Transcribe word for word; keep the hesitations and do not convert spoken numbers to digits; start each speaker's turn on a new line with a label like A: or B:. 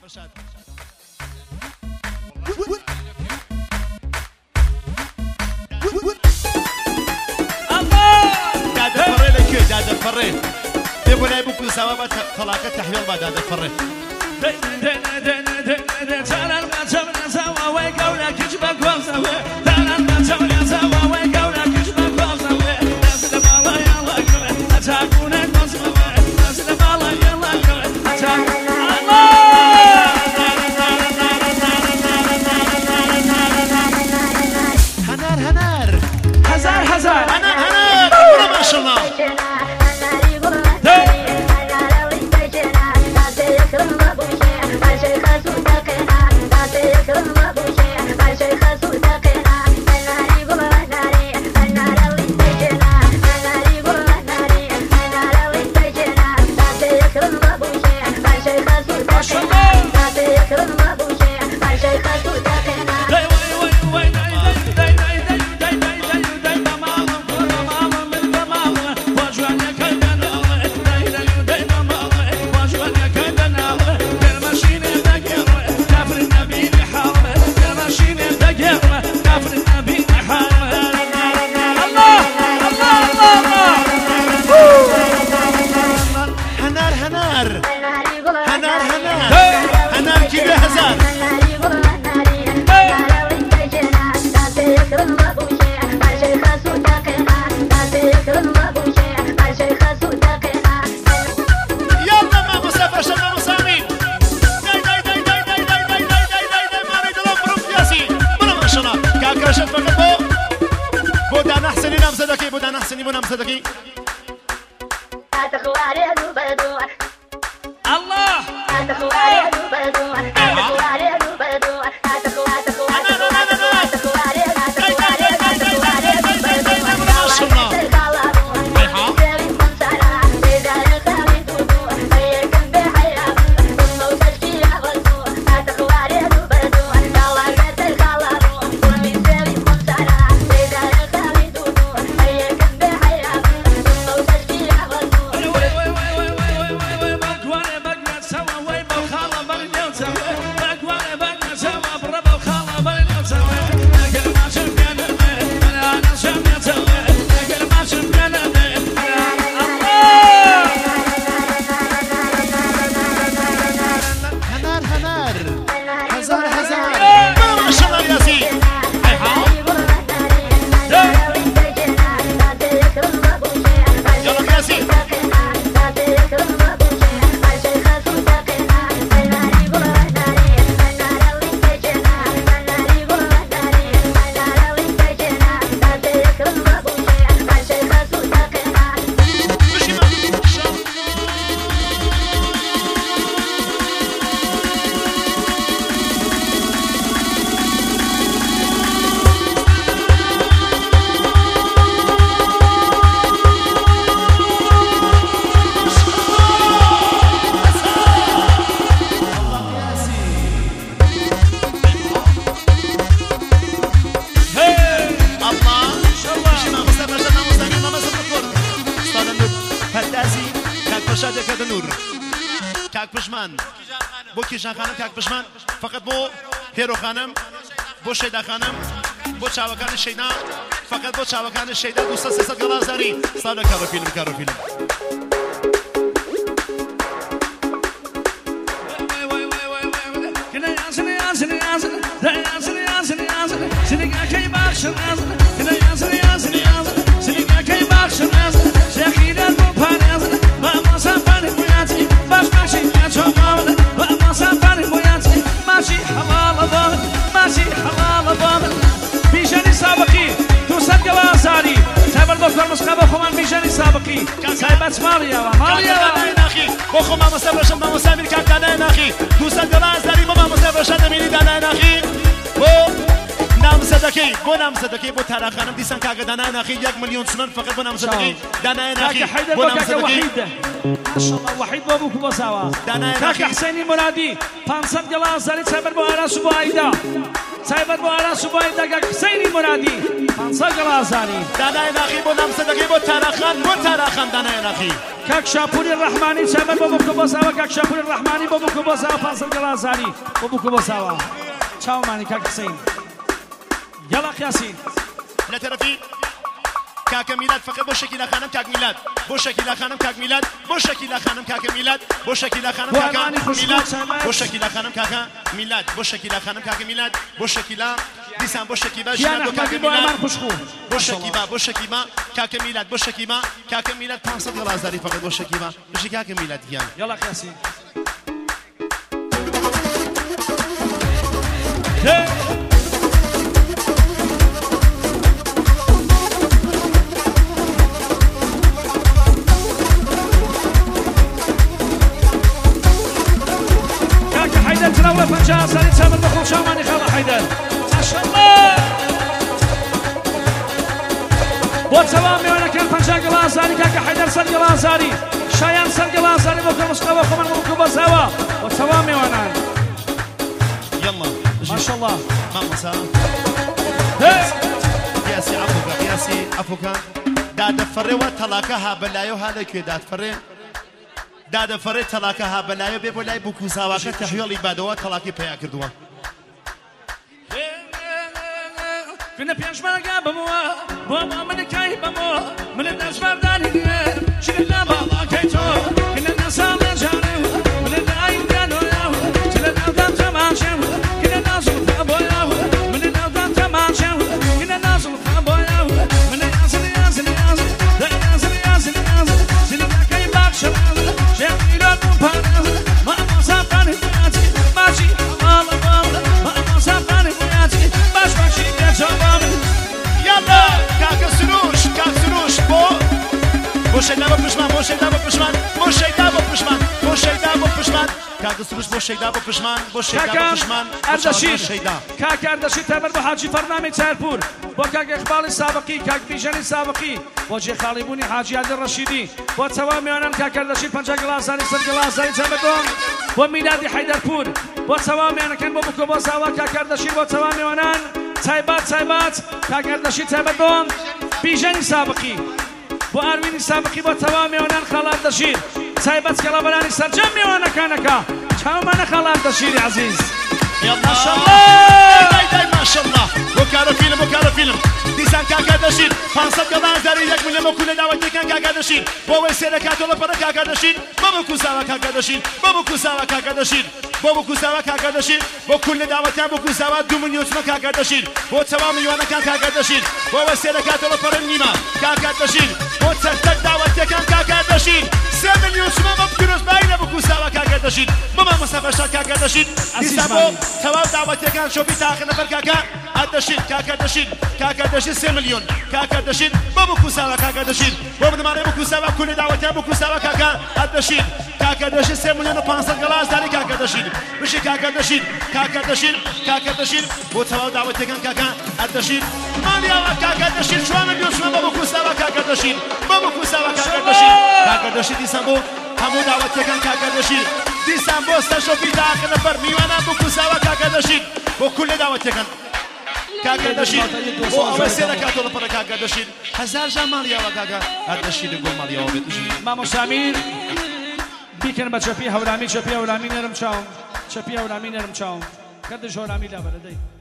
A: دادا فري لك دادا فري يقول لي بكون سوا طلاقة تحويل بعد دادا فري بو کیژان خانم کاک پشمان فقط بو هیرو خانم بو شیدا خانم بو چاوکان شیدا فقط بو چاوکان شیدا دوست سیصد گلازاری سال کارو فیلم کارو فیلم
B: ماشي حلال ضامن ماشي حلال ضامن بيجاني سابقي توصل جوازاري سايبر دكتور مسقبة خمان بيجاني سابقي سايبت ماليا ماليا
A: ناخي بخو ما مسافر شد ما مسافر كان دانا ناخي توصل جوازاري ما مسافر شد ميني دانا ناخي بو نام صدقي بو نام صدقي بو ترى خانم ديسان كاغا دانا ناخي یک میلیون سنن فقط بو نام صدقي دانا ناخي بو نام صدقي
B: ما شاء الله وحيد بابوك بساوا كاك حسيني مرادي پانصد گلازاری سايبر بو آراس بو آيدا سايبر بو آراس بو آيدا كاك حسيني مرادي پانصد گلازاری
A: دانا ناخي بو نام صدقي بو ترى خان بو ترى خان دانا ناخي
B: کاک شاپوری ڕەحمانی چەمەر بۆ بکە بۆ ساوە کاک شاپوری ڕەحمانی بۆ بکە بۆ ساوە پانسەد گەڵازانی بۆ بکە بۆ ساوە چاومانی کاک حسین یەڵا قیاسی
A: لە تەرەفی کاکە میلاد فقط بۆ شەکیلا خانم کاک میلاد بۆ شەکیلا خانم کاک میلاد بۆ شەکیلا خانم کاکە میلاد بۆ شەکیلا خانم کاکە میلاد بۆ شەکیلا خانم کاکە میلاد بۆ شەکیلا خانم کاکە میلاد بۆ شەکیلا دیسان بۆ شەکیبا ژیان بۆ کاکە میلاد بۆ شەکیبا بۆ شەکیبا کاکە میلاد بۆ شەکیبا کاکە میلاد پانسەد گەڵازاری فقط بۆ شەکیبا بژی کاکە میلاد گیان
B: یەڵا قیاسی تراوله پنجاه سالی چمن بخون شامانی خاله حیدر ماشاءالله بۆ چاوان میوانەکان پەنجا گەڵازانی کاکە حیدەر سەر گەڵازانی شایان سەر گەڵازانی بۆ کە مشقەوە خۆمان بۆ بۆ زاوە بۆ چاوان میوانان
A: يلا
B: ماشاءالله
A: مامۆستا قیاسی عەفوکە قیاسی عەفوکە دادەفەڕێەوە تەڵاکە ها بەلایە و ها لەکوێ دادفەڕێ دادەفەڕێ تەڵاکە ها بەلایە بێ بۆ لای بووکوزاواکە تەحویڵی بادەوە تەڵاکی پیا کردووە
B: کنە پێشمەرگا بمەوە بۆ منەکای بەمەوە منە دەژباردانی نیە چنە لا باڵاکەی تۆ کنە نەساڵ لەجارێ منە دایدانۆیا چنە ناودان تەماشە کنە نازڵ بۆیا منە ناودان تەماشە کنە نازڵ بۆیا منە یازن یازن یازن یازن یازن یازن زنیدەکەی باخشە ژێمیران پارێز مامۆسافانی بۆیاتی ماچی هەواڵە باڵە مامۆسافانی بۆیاتی باش باشی دێجەوە
A: يلا كاكا سروش كاك سروش بو بو شيدا بو بشمان بو شيدا بو بشمان بو شيدا بو بشمان بو شيدا بو بشمان كاكا سروش بو شيدا بو بشمان بو شيدا بو بشمان
B: أردشير كاكا أردشير تامر بو حاجي فرنامي تارپور بو كاكا إقبالي سابقي كاك بيجاني سابقي بو جي خالبوني حاجي عادل رشيدي بو توامي وانان كاكا أردشير پنجا گلاساني سر گلاساني تامر دوم بو ميلادي حيدرپور بو توامي وانا كان بو بكو بو ساوا كاكا أردشير بو توامي وانان تایبات تایبات کاک ئەردەشیر تایبەت بۆم بیژەنی سابقی بۆ ئاروینی سابقی بۆ تەواو میوانان خاڵ ئەردەشیر تایبەت کەڵەبەرانی سەرجەم میوانەکانەکە چاومانە خاڵ ئەردەشیری عەزیز
A: ماشاءالله دای ماشاءالله بۆ کارە فیلم بۆ کارە فیلم دیسان کاک ئەردەشیر پانسەد گەڵازاری یەک ملیۆن بۆ کولە داوەتیەکان کاک ئەردەشیر بۆ ئەوەی سێرەکاتەوە پەرە کاک ئەردەشیر بۆ بکو ساوە کاک ئەردەشیر بۆ بکو ساوە کاک ئەردەشیر بۆ بکو ساوە کاک ئەردەشیر بۆ کولە داوەتیان بۆ کوساوە دوو ملیۆن چمە کاک ئەردەشیر بۆ چەوا میوانەکان کاک ئەردەشیر بۆ ئەوە سێرەکاتەوە پەرە نیمە کاک ئەردەشیر بۆ چەرتەک داوەتیەکان کاک ئەردەشیر سێ ملیۆن چمە بۆ پیرۆزبایی لە بکو ساوە کاک ئەردەشیر بۆ مامۆستا بەشار کاک ئەردەشیر دیسان بۆ تەواو داوەتیەکان شۆپی تاخە نەفەر کاکە ئەردەشیر کاک ئەردەشیر کاک ئەردەشیر سێ ملیۆن کاک ئەردەشیر بۆ بکو ساوە کاک ئەردەشیر بۆ بنمانەی بکو ساوە کولە داوەتیان بکو ساوە کاکە ئەردەشیر کاک ئەردەشیر سێ ملیۆن و پانسەد گەڵازاری کاک ئەردەشیر بشی کاک ئەردەشیر کاک ئەردەشیر کاک ئەردەشیر بۆ تەواو داوەتیەکان کاکە ئەردەشیر مالیاوە کاک ئەردەشیر چوار ملیۆن چمە بۆ بکو ساوە کاک ئەردەشیر بۆ بکو ساوە کاک ئەردەشیر کاک ئەردەشیر دیسان بۆ هەموو داوەتیەکان کاک ئەردەشیر دیسان بۆ سەر شۆپی داخە نەفەر میوانان بکو ساوە کاک ئەردەشیر بۆ کولە داوەتیەکان کاک ئەردەشیر بۆ ئەوە سێرەکاتەوە پەرە کاک ئەردەشیر هەزار ژان مالیاوە کاکە ئەردەشیر گۆڵ مالیاوە بێت
B: مامۆستا میر بیکەن بە چەپی هەورامی چەپی هەورامی نەرم چاوم چەپی هەورامی نەرم چاوم کە دژ هەورامی لابەرە دەی